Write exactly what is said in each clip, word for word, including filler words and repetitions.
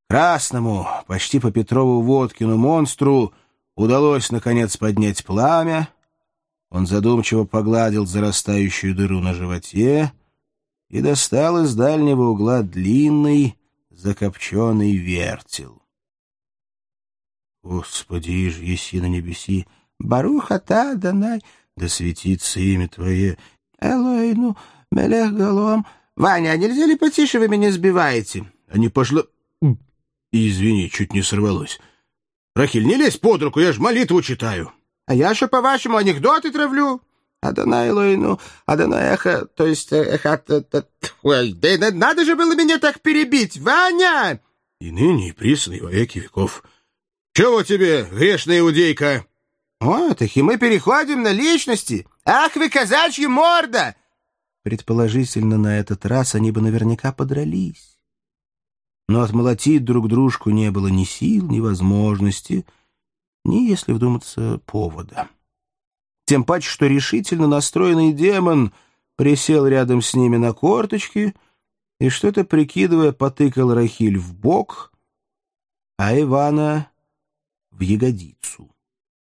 Красному, почти по Петрову Водкину монстру удалось, наконец, поднять пламя. Он задумчиво погладил зарастающую дыру на животе и достал из дальнего угла длинный закопченный вертел. «Господи же, еси на небеси, Барух ата Адонай, да светится имя Твое, Элоину мелех галом». «Ваня, а нельзя ли потише, вы меня сбиваете?» «А не пошло...» «Извини, чуть не сорвалось. Рахиль, не лезь под руку, я ж молитву читаю». «А я что, по-вашему, анекдоты травлю?» «Адонай Элоину, Адонай Эха, то есть Эха...» «Ой, да надо же было меня так перебить, Ваня!» «И ныне, и присно, и во веки веков. Чего тебе, грешная иудейка?» «О, так и мы переходим на личности. Ах вы, казачья морда!» Предположительно, на этот раз они бы наверняка подрались. Но отмолотить друг дружку не было ни сил, ни возможности, ни, если вдуматься, повода. Тем паче, что решительно настроенный демон присел рядом с ними на корточки и, что-то прикидывая, потыкал Рахиль в бок, а Ивана — в ягодицу.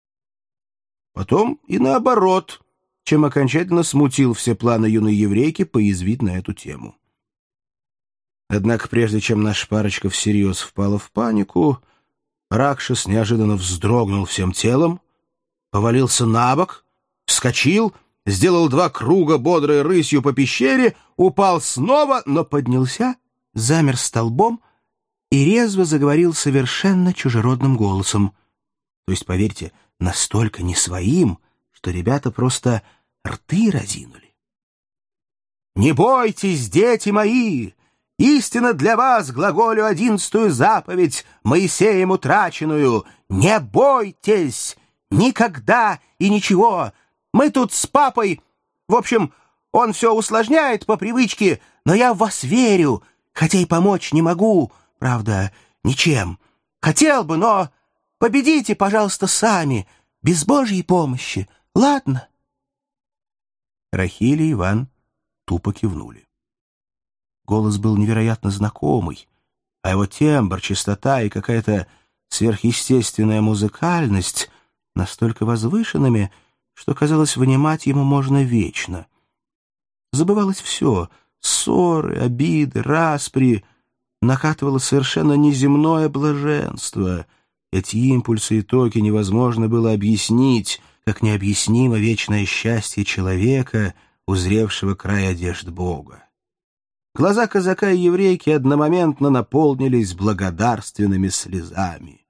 Потом и наоборот, чем окончательно смутил все планы юной еврейки поязвить на эту тему. Однако прежде чем наша парочка всерьез впала в панику, Ракшас неожиданно вздрогнул всем телом, повалился на бок, вскочил, сделал два круга бодрой рысью по пещере, упал снова, но поднялся, замер столбом и резво заговорил совершенно чужеродным голосом. То есть, поверьте, настолько не своим, что ребята просто рты разинули. «Не бойтесь, дети мои! Истинно для вас глаголю одиннадцатую заповедь, Моисеем утраченную. Не бойтесь! Никогда и ничего! Мы тут с папой... В общем, он все усложняет по привычке, но я в вас верю, хотя и помочь не могу, правда, ничем. Хотел бы, но победите, пожалуйста, сами, без Божьей помощи, ладно?» Рахиль и Иван тупо кивнули. Голос был невероятно знакомый, а его тембр, чистота и какая-то сверхъестественная музыкальность настолько возвышенными, что, казалось, внимать ему можно вечно. Забывалось все — ссоры, обиды, распри. Накатывало совершенно неземное блаженство. Эти импульсы и токи невозможно было объяснить, как необъяснимо вечное счастье человека, узревшего край одежд Бога. Глаза казака и еврейки одномоментно наполнились благодарственными слезами.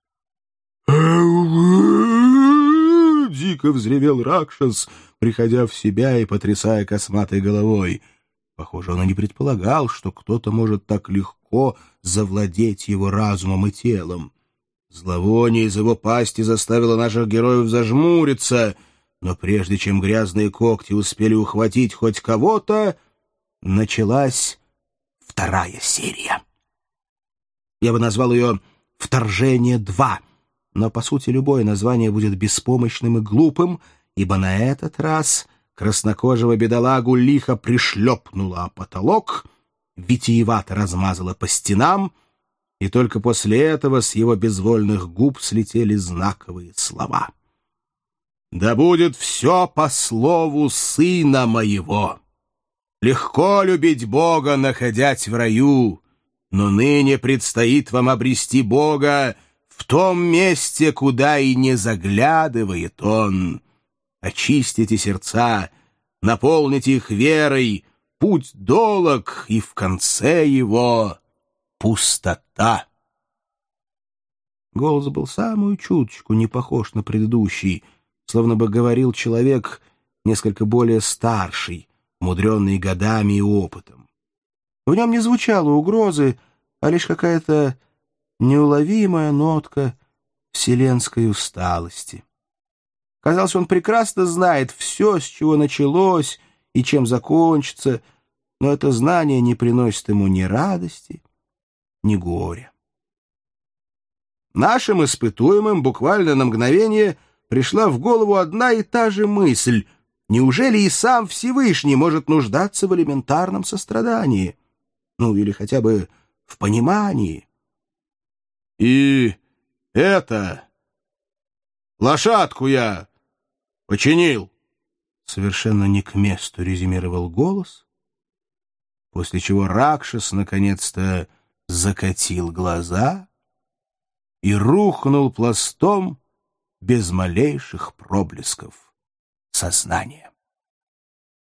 Дико взревел Ракшас, приходя в себя и потрясая косматой головой. Похоже, он и не предполагал, что кто-то может так легко завладеть его разумом и телом. Зловоние из его пасти заставило наших героев зажмуриться, но прежде чем грязные когти успели ухватить хоть кого-то, началась вторая серия. Я бы назвал ее «Вторжение два», но, по сути, любое название будет беспомощным и глупым, ибо на этот раз краснокожего бедолагу лихо пришлепнуло о потолок, витиевато размазало по стенам, и только после этого с его безвольных губ слетели знаковые слова. «Да будет все по слову сына моего! Легко любить Бога, находясь в раю, но ныне предстоит вам обрести Бога в том месте, куда и не заглядывает Он. Очистите сердца, наполните их верой, путь долог, и в конце его пустота». Голос был самую чуточку не похож на предыдущий, словно бы говорил человек несколько более старший, мудренный годами и опытом. В нем не звучало угрозы, а лишь какая-то неуловимая нотка вселенской усталости. Казалось, он прекрасно знает все, с чего началось и чем закончится, но это знание не приносит ему ни радости, ни горя. Нашим испытуемым буквально на мгновение пришла в голову одна и та же мысль: неужели и сам Всевышний может нуждаться в элементарном сострадании? Ну, или хотя бы в понимании? И это... лошадку я починил. Совершенно не к месту резюмировал голос, после чего Ракшас наконец-то закатил глаза и рухнул пластом без малейших проблесков сознания.